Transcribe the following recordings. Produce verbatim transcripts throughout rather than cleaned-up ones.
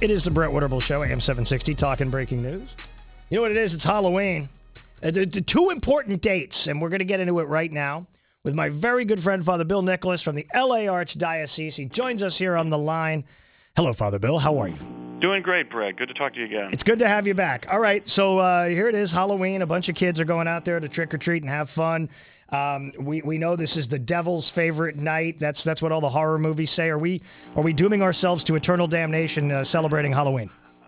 It is the Brett Winterble Show, A M seven sixty, talking breaking news. You know what it is? It's Halloween. Uh, the, the two important dates, and we're going to get into it right now with my very good friend, Father Bill Nicholas from the L A Archdiocese. He joins us here on the line. Hello, Father Bill. How are you? Doing great, Brett. Good to talk to you again. It's good to have you back. All right, so uh, here it is, Halloween. A bunch of kids are going out there to trick-or-treat and have fun. Um, we we know this is the devil's favorite night. That's that's what all the horror movies say. Are we are we dooming ourselves to eternal damnation uh, celebrating Halloween?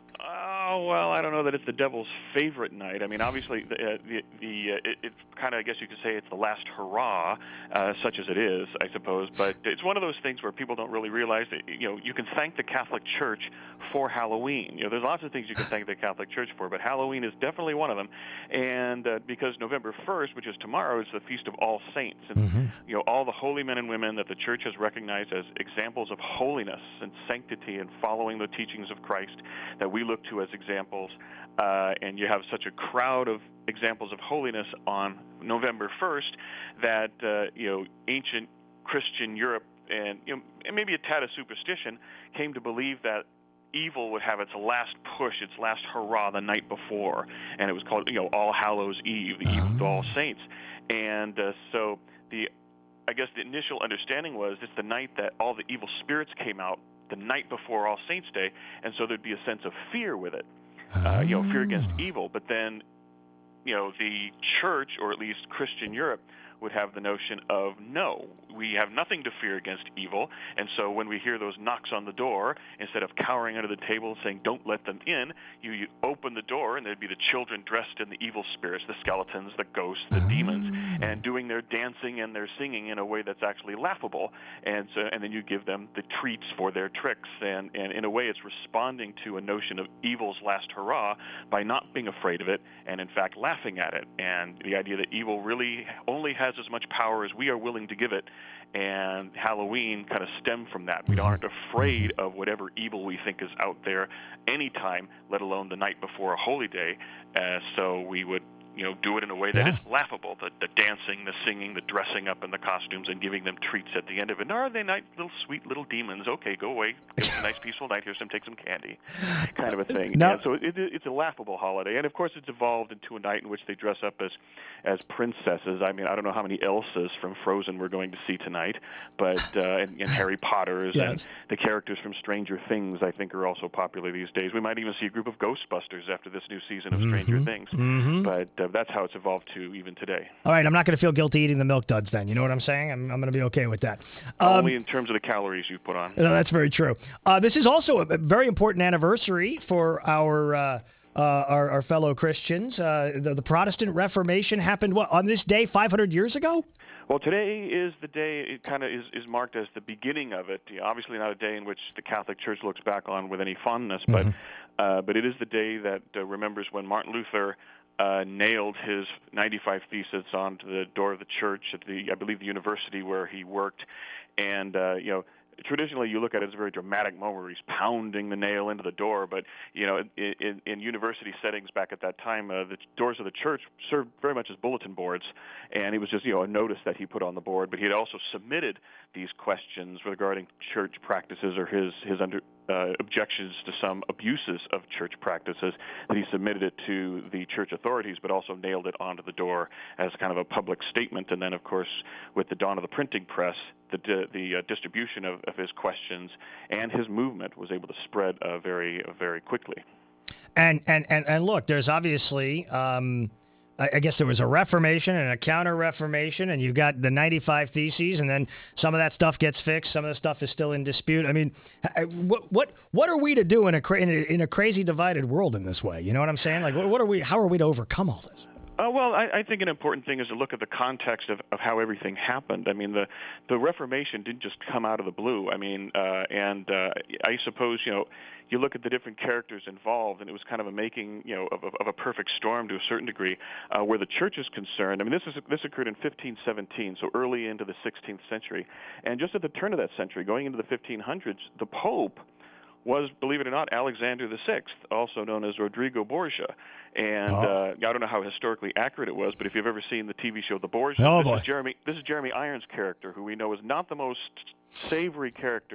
Oh, well, I don't know that it's the devil's favorite night. I mean, obviously, the, uh, the, the uh, it, it's kind of, I guess you could say it's the last hurrah, uh, such as it is, I suppose. But it's one of those things where people don't really realize that, you know, you can thank the Catholic Church for Halloween. You know, there's lots of things you can thank the Catholic Church for, but Halloween is definitely one of them. And uh, because November first, which is tomorrow, is the Feast of All Saints. And, mm-hmm. you know, all the holy men and women that the Church has recognized as examples of holiness and sanctity and following the teachings of Christ that we look to as examples, uh, and you have such a crowd of examples of holiness on November first that uh, you know ancient Christian Europe and, you know, and maybe a tad of superstition came to believe that evil would have its last push, its last hurrah the night before, and it was called, you know, All Hallows Eve, the Eve of All Saints. And uh, so the I guess the initial understanding was it's the night that all the evil spirits came out, the night before All Saints Day, and so there'd be a sense of fear with it, uh, you know, fear against evil. But then, you know, the church, or at least Christian Europe, would have the notion of, no, we have nothing to fear against evil, and so when we hear those knocks on the door, instead of cowering under the table and saying, don't let them in, you, you open the door, and there'd be the children dressed in the evil spirits, the skeletons, the ghosts, the demons, and doing their dancing and their singing in a way that's actually laughable, and so, and then you give them the treats for their tricks, and, and in a way it's responding to a notion of evil's last hurrah by not being afraid of it, and in fact laughing at it, and the idea that evil really only has as much power as we are willing to give it, and Halloween kind of stemmed from that. We aren't afraid of whatever evil we think is out there anytime, let alone the night before a holy day, uh, so we would, you know, do it in a way that yeah. is laughable, the, the dancing, the singing, the dressing up in the costumes, and giving them treats at the end of it. Are they nice, little sweet little demons? Okay, go away. It's a nice, peaceful night. Here's some, take some candy, kind of a thing. No. And so it, it, it's a laughable holiday. And, of course, it's evolved into a night in which they dress up as, as princesses. I mean, I don't know how many Elsas from Frozen we're going to see tonight, but uh, and, and Harry Potters, yes. and the characters from Stranger Things, I think, are also popular these days. We might even see a group of Ghostbusters after this new season of Stranger mm-hmm. Things. Mm-hmm. But uh, that's how it's evolved to even today. All right, I'm not going to feel guilty eating the Milk Duds then. You know what I'm saying? I'm, I'm going to be okay with that. Um, Only in terms of the calories you put on. No, that's very true. Uh, this is also a very important anniversary for our uh, uh, our, our fellow Christians. Uh, the, the Protestant Reformation happened, what, on this day five hundred years ago? Well, today is the day, it kind of is, is marked as the beginning of it. You know, obviously not a day in which the Catholic Church looks back on with any fondness, mm-hmm. but uh, but it is the day that uh, remembers when Martin Luther Uh, nailed his ninety-five Theses onto the door of the church at the, I believe, the university where he worked. And, uh, you know, traditionally you look at it as a very dramatic moment where he's pounding the nail into the door. But, you know, in, in, in university settings back at that time, uh, the doors of the church served very much as bulletin boards. And it was just, you know, a notice that he put on the board. But he had also submitted these questions regarding church practices or his, his under, Uh, objections to some abuses of church practices, that he submitted it to the church authorities, but also nailed it onto the door as kind of a public statement. And then, of course, with the dawn of the printing press, the di- the uh, distribution of, of his questions and his movement was able to spread uh, very, uh, very quickly. And and and, and look, there's obviously. Um I guess there was a Reformation and a Counter-Reformation, and you've got the ninety-five Theses, and then some of that stuff gets fixed. Some of the stuff is still in dispute. I mean, what what what are we to do in a cra- in a, in a crazy divided world in this way? You know what I'm saying? Like, what, what are we? How are we to overcome all this? Uh, well, I, I think an important thing is to look at the context of, of how everything happened. I mean, the the Reformation didn't just come out of the blue. I mean, uh, and uh, I suppose, you know, you look at the different characters involved, and it was kind of a making, you know, of, of, of a perfect storm to a certain degree. Uh, where the church is concerned, I mean, this is this occurred in fifteen seventeen, so early into the sixteenth century, and just at the turn of that century, going into the fifteen hundreds, the Pope was, believe it or not, Alexander the Sixth, also known as Rodrigo Borgia. And oh. uh, I don't know how historically accurate it was, but if you've ever seen the T V show The Borgia, oh, this, boy. is Jeremy, this is Jeremy Irons' character, who we know is not the most savory character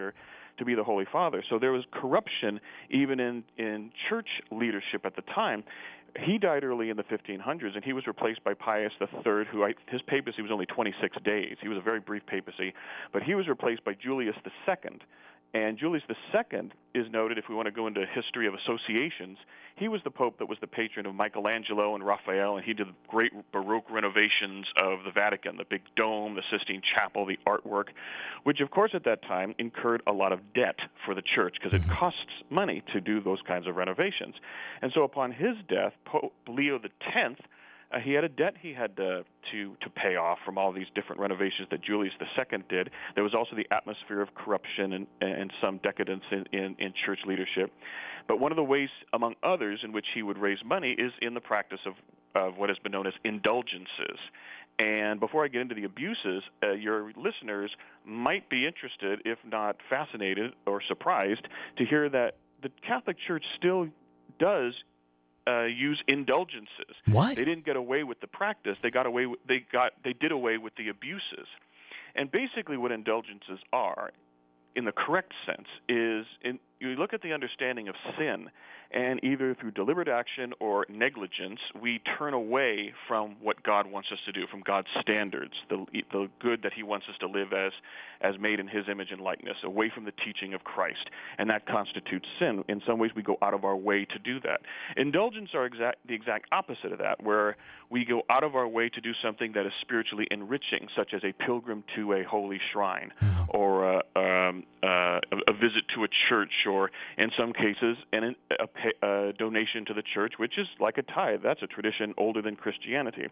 to be the Holy Father. So there was corruption even in, in church leadership at the time. He died early in the fifteen hundreds, and he was replaced by Pius the Third, who I, his papacy was only twenty-six days. He was a very brief papacy, but he was replaced by Julius the Second. And Julius the Second is noted, if we want to go into history of associations, he was the pope that was the patron of Michelangelo and Raphael, and he did great Baroque renovations of the Vatican, the big dome, the Sistine Chapel, the artwork, which, of course, at that time incurred a lot of debt for the church because it costs money to do those kinds of renovations. And so upon his death, Pope Leo the Tenth, Uh, he had a debt he had to, to to pay off from all these different renovations that Julius the Second did. There was also the atmosphere of corruption and, and some decadence in, in, in church leadership. But one of the ways, among others, in which he would raise money is in the practice of, of what has been known as indulgences. And before I get into the abuses, uh, your listeners might be interested, if not fascinated or surprised, to hear that the Catholic Church still does Uh, use indulgences. What? They didn't get away with the practice. They got away. With, they got. They did away with the abuses. And basically, what indulgences are, in the correct sense, is in, you look at the understanding of sin, and either through deliberate action or negligence, we turn away from what God wants us to do, from God's standards, the the good that He wants us to live as, as made in His image and likeness, away from the teaching of Christ, and that constitutes sin. In some ways, we go out of our way to do that. Indulgence are exact, the exact opposite of that, where we go out of our way to do something that is spiritually enriching, such as a pilgrim to a holy shrine, or a, um, uh, a visit to a church, or in some cases, an, a, pay, a donation to the church, which is like a tithe. That's a tradition older than Christianity.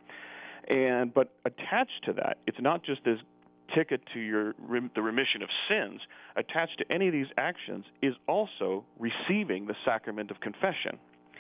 And but attached to that, it's not just this ticket to your the remission of sins. Attached to any of these actions is also receiving the sacrament of confession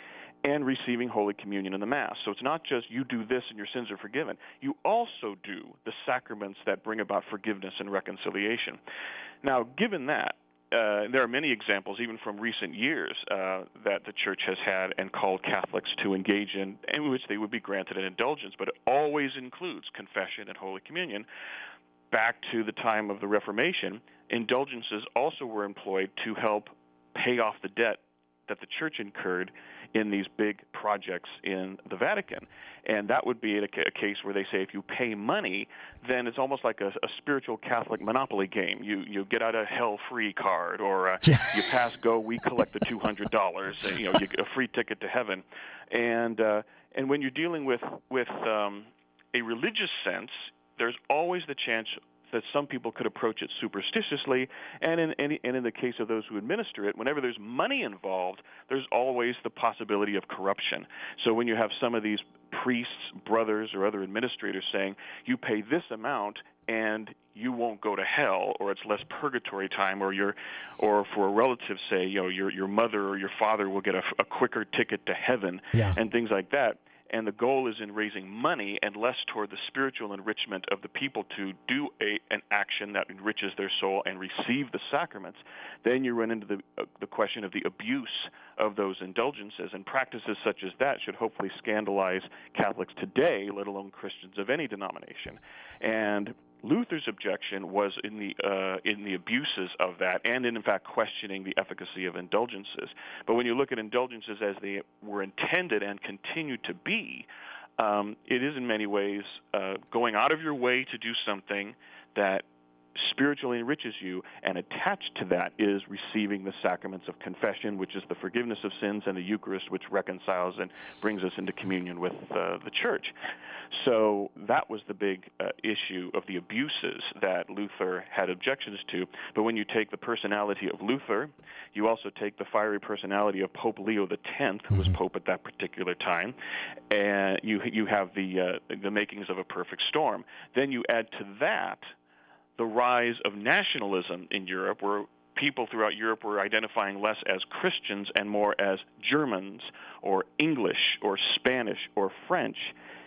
and receiving Holy Communion in the Mass. So it's not just you do this and your sins are forgiven. You also do the sacraments that bring about forgiveness and reconciliation. Now, given that, Uh, there are many examples, even from recent years, uh, that the Church has had and called Catholics to engage in, in which they would be granted an indulgence, but it always includes confession and Holy Communion. Back to the time of the Reformation, indulgences also were employed to help pay off the debt that the Church incurred in these big projects in the Vatican. And that would be a, a case where they say if you pay money, then it's almost like a, a spiritual Catholic Monopoly game. You you get out a hell-free card, or uh, you pass go, we collect the two hundred dollars, and, you know, you get a free ticket to heaven. And uh, and when you're dealing with, with um, a religious sense, there's always the chance that some people could approach it superstitiously, and in, and in the case of those who administer it, whenever there's money involved, there's always the possibility of corruption. So when you have some of these priests, brothers, or other administrators saying, you pay this amount and you won't go to hell, or it's less purgatory time, or your, or for a relative, say, you know, your your mother or your father will get a, a quicker ticket to heaven, yeah. and things like that. And the goal is in raising money and less toward the spiritual enrichment of the people to do a, an action that enriches their soul and receive the sacraments. Then you run into the, uh, the question of the abuse of those indulgences, and practices such as that should hopefully scandalize Catholics today, let alone Christians of any denomination. And Luther's objection was in the uh, in the abuses of that, and in, in fact questioning the efficacy of indulgences. But when you look at indulgences as they were intended and continue to be, um, it is in many ways uh, going out of your way to do something that spiritually enriches you, and attached to that is receiving the sacraments of confession, which is the forgiveness of sins, and the Eucharist, which reconciles and brings us into communion with uh, the Church. So that was the big uh, issue of the abuses that Luther had objections to. But when you take the personality of Luther, you also take the fiery personality of Pope Leo the Tenth, who was Pope at that particular time, and you you have the uh, the makings of a perfect storm. Then you add to that the rise of nationalism in Europe, where people throughout Europe were identifying less as Christians and more as Germans or English or Spanish or French.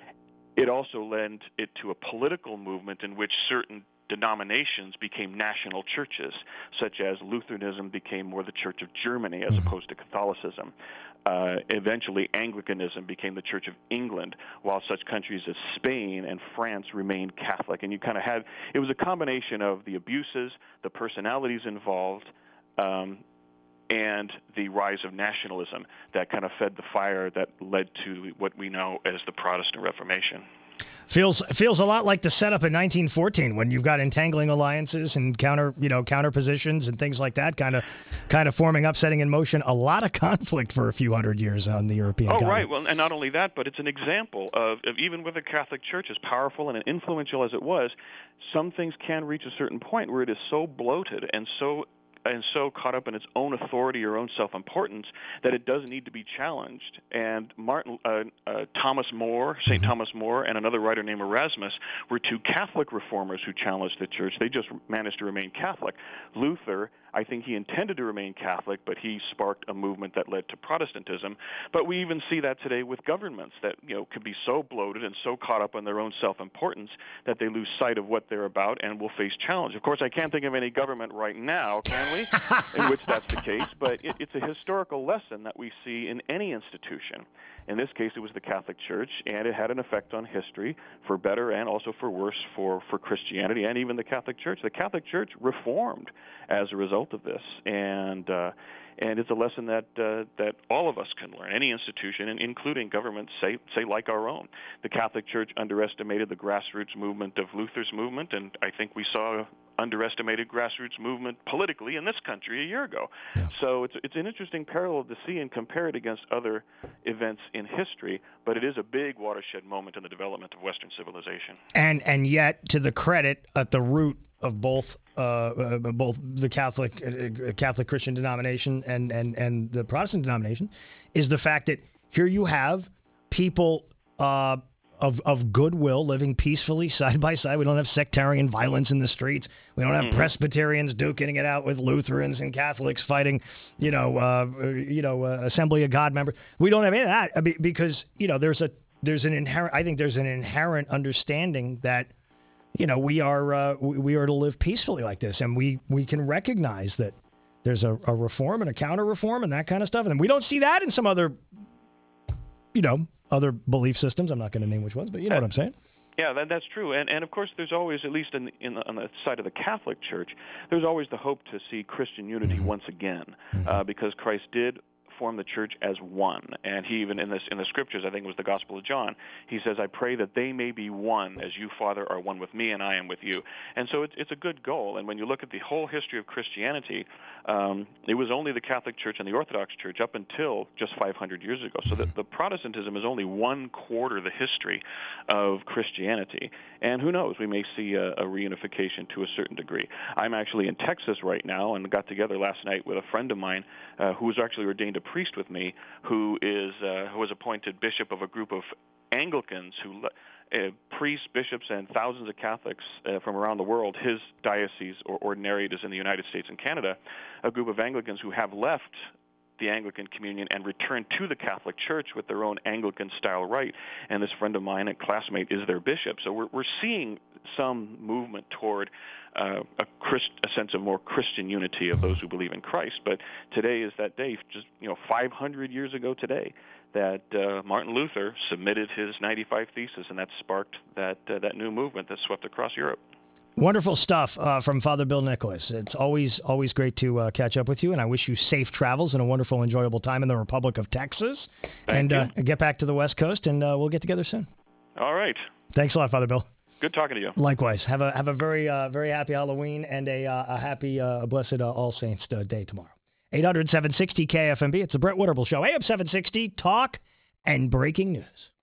It also lent it to a political movement in which certain denominations became national churches, such as Lutheranism became more the Church of Germany as mm-hmm. opposed to Catholicism. Uh, eventually, Anglicanism became the Church of England, while such countries as Spain and France remained Catholic. And you kind of had, it was a combination of the abuses, the personalities involved, Um, and the rise of nationalism that kind of fed the fire that led to what we know as the Protestant Reformation. Feels feels a lot like the setup in nineteen fourteen when you've got entangling alliances and counter you know counter positions and things like that, kind of kind of forming up, setting in motion a lot of conflict for a few hundred years on the European Oh, continent. right. Well, and not only that, but it's an example of, of even with the Catholic Church, as powerful and influential as it was, some things can reach a certain point where it is so bloated and so and so caught up in its own authority or own self-importance that it does need to be challenged. And Martin, uh, uh, Thomas More, Saint Thomas More, and another writer named Erasmus were two Catholic reformers who challenged the church. They just managed to remain Catholic. Luther, I think he intended to remain Catholic, but he sparked a movement that led to Protestantism. But we even see that today with governments that, you know, could be so bloated and so caught up in their own self-importance that they lose sight of what they're about and will face challenge. Of course, I can't think of any government right now, can we, in which that's the case, but it, it's a historical lesson that we see in any institution. In this case, it was the Catholic Church, and it had an effect on history, for better and also for worse for, for Christianity and even the Catholic Church. The Catholic Church reformed as a result of this, and uh, and it's a lesson that uh, that all of us can learn, any institution, and including governments, say, say like our own. The Catholic Church underestimated the grassroots movement of Luther's movement, and I think we saw underestimated grassroots movement politically in this country a year ago. Yeah. So it's it's an interesting parallel to see and compare it against other events in history, but it is a big watershed moment in the development of Western civilization. And and yet, to the credit at the root of both uh, uh, both the Catholic uh, Catholic Christian denomination and, and, and the Protestant denomination is the fact that here you have people uh, Of, of goodwill, living peacefully side by side. We don't have sectarian violence in the streets. We don't have mm-hmm. Presbyterians duking it out with Lutherans and Catholics fighting, you know, uh, you know, uh, Assembly of God members. We don't have any of that because, you know, there's a there's an inherent. I think there's an inherent understanding that, you know, we are uh, we are to live peacefully like this, and we we can recognize that there's a, a reform and a counter reform and that kind of stuff, and we don't see that in some other, you know, other belief systems. I'm not going to name which ones, but you know what I'm saying. Yeah, that, that's true. And, and of course, there's always, at least in, in the, on the side of the Catholic Church, there's always the hope to see Christian unity mm-hmm. once again, mm-hmm. uh, because Christ did form the church as one. And he even in this in the scriptures, I think it was the Gospel of John, he says, I pray that they may be one as you, Father, are one with me and I am with you. And so it's, it's a good goal. And when you look at the whole history of Christianity, um, it was only the Catholic Church and the Orthodox Church up until just five hundred years ago. So the, the Protestantism is only one quarter the history of Christianity. And who knows, we may see a, a reunification to a certain degree. I'm actually in Texas right now and got together last night with a friend of mine uh, who was actually ordained a priest with me, who is uh, who was appointed bishop of a group of Anglicans who uh, priests, bishops, and thousands of Catholics uh, from around the world. His diocese or ordinariate is in the United States and Canada. A group of Anglicans who have left the Anglican communion and returned to the Catholic Church with their own Anglican-style rite. And this friend of mine and classmate is their bishop. So we're we're seeing some movement toward uh, a, Christ, a sense of more Christian unity of those who believe in Christ. But today is that day, just you know, five hundred years ago today, that uh, Martin Luther submitted his ninety-five Theses, and that sparked that uh, that new movement that swept across Europe. Wonderful stuff uh, from Father Bill Nicholas. It's always always great to uh, catch up with you, and I wish you safe travels and a wonderful, enjoyable time in the Republic of Texas. Thank and uh, get back to the West Coast, and uh, we'll get together soon. All right. Thanks a lot, Father Bill. Good talking to you. Likewise. Have a have a very uh, very happy Halloween and a uh, a happy uh, blessed uh, All Saints uh, Day tomorrow. eight hundred, seven sixty K F M B. It's the Brett Winterble Show. A M seven sixty, talk and breaking news.